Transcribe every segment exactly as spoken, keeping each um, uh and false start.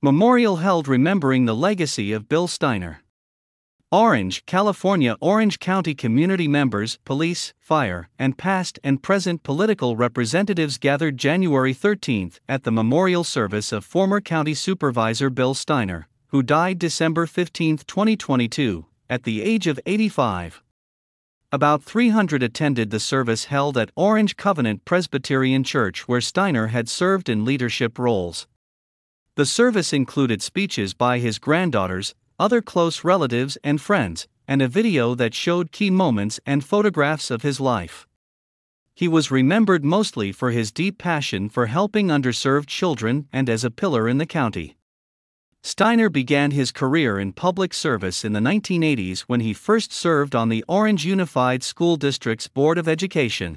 Memorial held remembering the legacy of Bill Steiner. Orange, California. Orange County community members, police, fire, and past and present political representatives gathered January thirteenth at the memorial service of former County Supervisor Bill Steiner, who died December fifteenth, twenty twenty-two, at the age of eighty-five. About three hundred attended the service held at Orange Covenant Presbyterian Church, where Steiner had served in leadership roles. The service included speeches by his granddaughters, other close relatives and friends, and a video that showed key moments and photographs of his life. He was remembered mostly for his deep passion for helping underserved children and as a pillar in the county. Steiner began his career in public service in the nineteen eighties when he first served on the Orange Unified School District's Board of Education.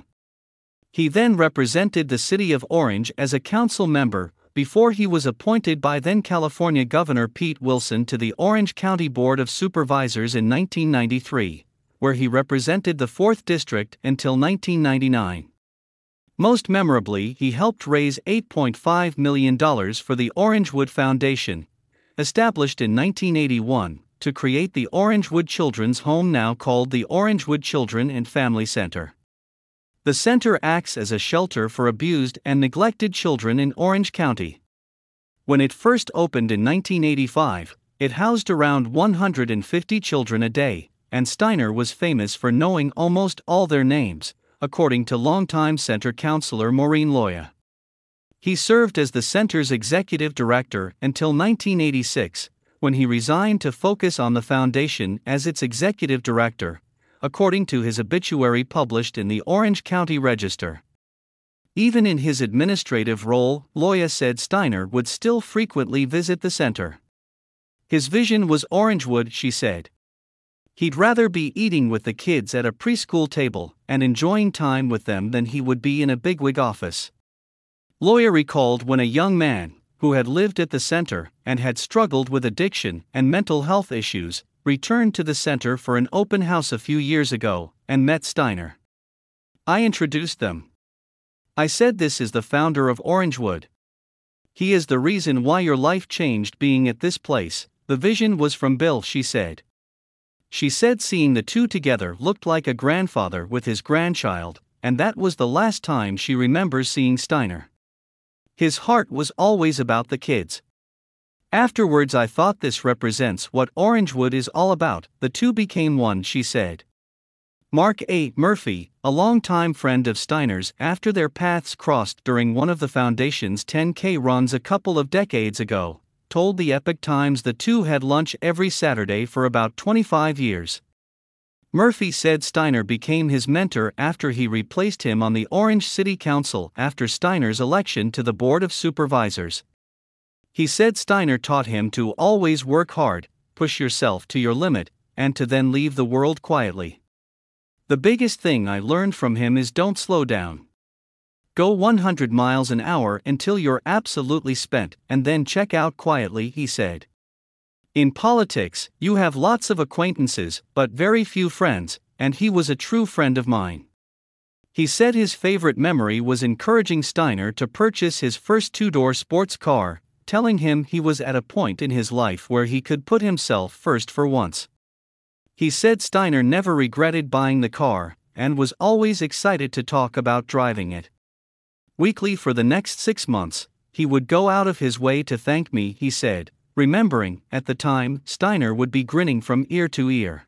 He then represented the city of Orange as a council member, before he was appointed by then California Governor Pete Wilson to the Orange County Board of Supervisors in nineteen ninety-three, where he represented the fourth District until nineteen ninety-nine. Most memorably, he helped raise eight point five million dollars for the Orangewood Foundation, established in nineteen eighty-one, to create the Orangewood Children's Home, now called the Orangewood Children and Family Center. The center acts as a shelter for abused and neglected children in Orange County. When it first opened in nineteen eighty-five, it housed around one hundred fifty children a day, and Steiner was famous for knowing almost all their names, according to longtime center counselor Maureen Loya. He served as the center's executive director until nineteen eighty-six, when he resigned to focus on the foundation as its executive director, according to his obituary published in the Orange County Register. Even in his administrative role, Loya said Steiner would still frequently visit the center. His vision was Orangewood, she said. He'd rather be eating with the kids at a preschool table and enjoying time with them than he would be in a bigwig office. Loya recalled when a young man, who had lived at the center and had struggled with addiction and mental health issues, returned to the center for an open house a few years ago and met Steiner. I introduced them. I said, "This is the founder of Orangewood. He is the reason why your life changed being at this place. The vision was from Bill," she said. She said seeing the two together looked like a grandfather with his grandchild, and that was the last time she remembers seeing Steiner. His heart was always about the kids. Afterwards, I thought this represents what Orangewood is all about. The two became one, she said. Mark A. Murphy, a longtime friend of Steiner's after their paths crossed during one of the foundation's ten K runs a couple of decades ago, told the Epoch Times the two had lunch every Saturday for about twenty-five years. Murphy said Steiner became his mentor after he replaced him on the Orange City Council after Steiner's election to the Board of Supervisors. He said Steiner taught him to always work hard, push yourself to your limit, and to then leave the world quietly. The biggest thing I learned from him is don't slow down. Go one hundred miles an hour until you're absolutely spent, and then check out quietly, he said. In politics, you have lots of acquaintances, but very few friends, and he was a true friend of mine. He said his favorite memory was encouraging Steiner to purchase his first two-door sports car, telling him he was at a point in his life where he could put himself first for once. He said Steiner never regretted buying the car, and was always excited to talk about driving it. Weekly for the next six months, he would go out of his way to thank me, he said, remembering, at the time, Steiner would be grinning from ear to ear.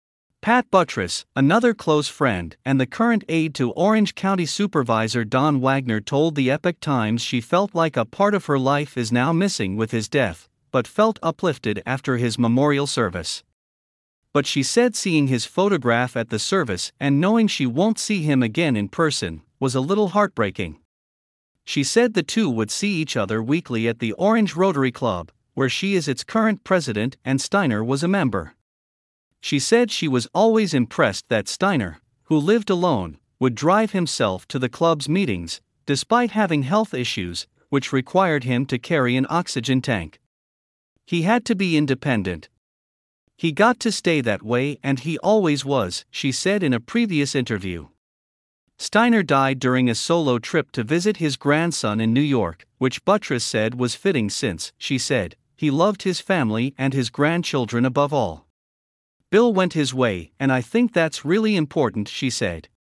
Pat Buttress, another close friend and the current aide to Orange County Supervisor Don Wagner, told the Epoch Times she felt like a part of her life is now missing with his death, but felt uplifted after his memorial service. But she said seeing his photograph at the service and knowing she won't see him again in person was a little heartbreaking. She said the two would see each other weekly at the Orange Rotary Club, where she is its current president and Steiner was a member. She said she was always impressed that Steiner, who lived alone, would drive himself to the club's meetings, despite having health issues, which required him to carry an oxygen tank. He had to be independent. He got to stay that way, and he always was, she said in a previous interview. Steiner died during a solo trip to visit his grandson in New York, which Buttress said was fitting since, she said, he loved his family and his grandchildren above all. Bill went his way, and I think that's really important, she said.